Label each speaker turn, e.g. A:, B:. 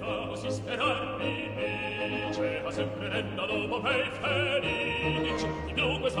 A: ma si sperar mi dice, ma sempre renda dopo per felice, di più questo